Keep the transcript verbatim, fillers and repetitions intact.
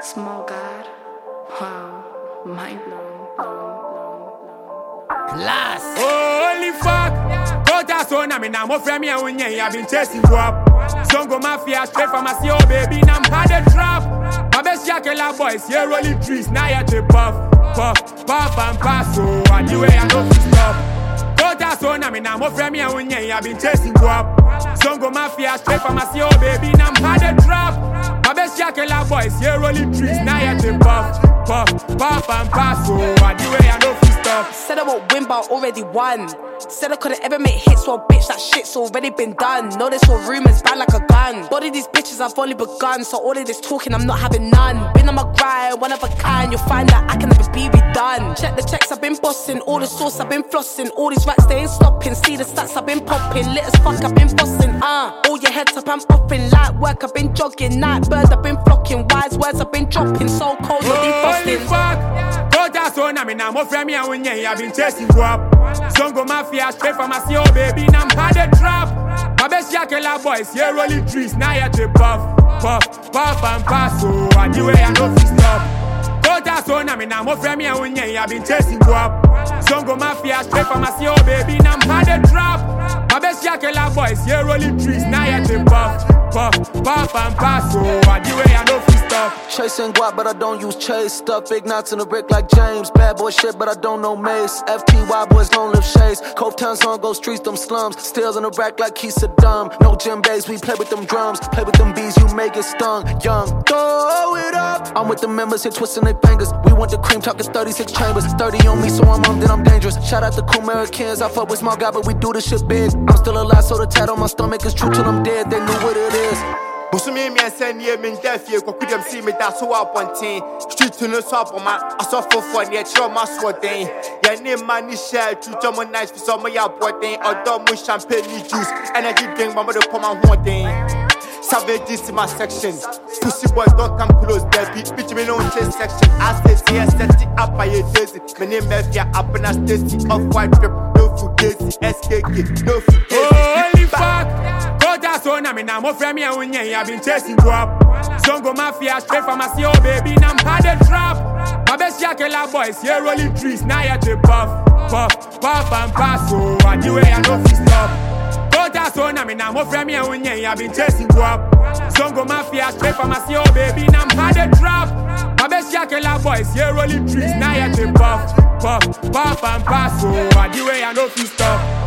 Small God. Wow. Mind blown. blown, blown, blown. Class. Holy fuck. Kota so na me na mo frame ya unye. I've been chasing you up. Songo mafia straight from my C O baby. Now I'm had a trap. My best yakela boys here rolling trees. Now you to puff, puff, puff and pass. So I do it I know fi stop. Kota so na me na mo frame ya unye. I've been chasing you up. Songo mafia straight from my C O baby. Now I'm had a trap. My best yakela boys here rolling trees. Now you to puff, puff, puff and pass. So I do it I know fi stop. Said I won't win, but I already won. Said I couldn't ever make hits, so bitch, that shit's already been done. Know this for rumors, bad like a gun. Body these bitches, I've only begun. So all of this talking, I'm not having none. Been on my grind, one of a kind. You'll find that I can never be redone. Check the checks, I've been bossing. All the sauce, I've been flossing. All these racks, they ain't stopping. See the stats, I've been popping. Lit as fuck, I've been bossing. Uh, all your heads up, I'm popping. Light work, I've been jogging. Night bird, I've been flocking. Wise words, I've been dropping. So cold, you're Holy defrosting. fuck. Kota so na me na mo frame ya unye. I've been chasing you up. Songo mafia straight from my C O baby. Now I'm had a trap. My best yakela boys here rolling trees. Now you to puff, puff, puff and pass. So I do it I know fi stop. Kota so na me na mo frame ya unye. I've been chasing you up. Songo mafia straight from my C O baby. Now I'm had a trap. My best yakela boys here rolling trees. Now you to puff, puff, puff and pass. So I do it I know fi stop. Chasing guap, but I don't use chase. Stuff big knots in the brick like James. Bad boy shit, but I don't know Mace. F T Y boys don't live shades. Cove Town song go streets, them slums. Steals in the rack like he's Saddam. No gym bass, we play with them drums. Play with them bees, you may get stung. Young, throw it up. I'm with the members here twisting their fingers. We want the cream, talking thirty-six chambers. thirty on me, so I'm on, then I'm dangerous. Shout out to cool Americans. I fuck with small guy, but we do this shit big. I'm still alive, so the tat on my stomach is true till I'm dead. They knew what it is. Busumi mi ensend ye min defie ko kudem si me da so apponten street no so apoma asofo for ne chiro maswoden ye ne mani share to jom nice for some ya boden odo mu champagne juice energy drink mama de poma hoden savage this my section pussy boy don't come close baby bitch me no chase section I say yes set it up by your daisy me name mafia up na stacy off white trip no fugazi S K K no fugazi. Holy fuck. Kota so na me na mo frame ya unye. I've been chasing you up. Songo mafia straight from my C O baby. Now I'm had a trap. My best yakela boys here rolling trees. Now you to puff, puff, puff and pass. So I do it I know fi stop. Kota so na me na mo frame ya unye. I've been chasing you up. Songo mafia straight from my C O baby. Now I'm had a trap. My best yakela boys here rolling trees. Now you to puff, puff, puff and pass. So I do it I know fi stop.